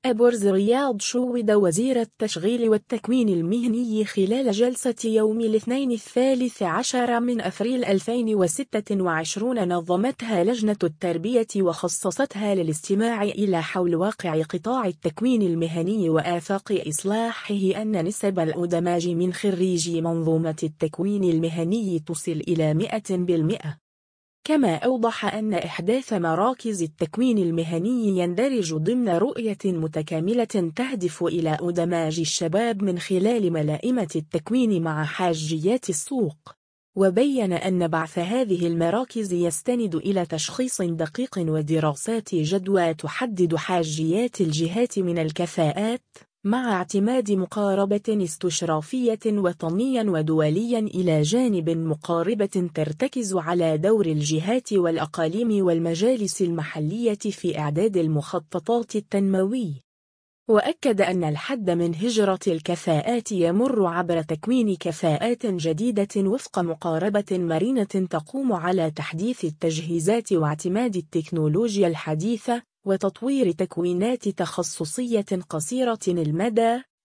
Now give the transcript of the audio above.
أبرز رياض شوّد وزير التشغيل والتكوين المهني خلال جلسة يوم الاثنين 13 من أفريل 2026 نظمتها لجنة التربية وخصصتها للاستماع إلى حول واقع قطاع التكوين المهني وآفاق إصلاحه أن نسب الأدماج من خريجي منظومة التكوين المهني تصل إلى 100%. كما أوضح أن إحداث مراكز التكوين المهني يندرج ضمن رؤية متكاملة تهدف إلى إدماج الشباب من خلال ملائمة التكوين مع حاجيات السوق. وبين أن بعث هذه المراكز يستند إلى تشخيص دقيق ودراسات جدوى تحدد حاجيات الجهات من الكفاءات، مع اعتماد مقاربة استشرافية وطنيا ودوليا إلى جانب مقاربة ترتكز على دور الجهات والأقاليم والمجالس المحلية في إعداد المخططات التنموية. وأكد أن الحد من هجرة الكفاءات يمر عبر تكوين كفاءات جديدة وفق مقاربة مرنة تقوم على تحديث التجهيزات واعتماد التكنولوجيا الحديثة وتطوير تكوينات تخصصية قصيرة المدى،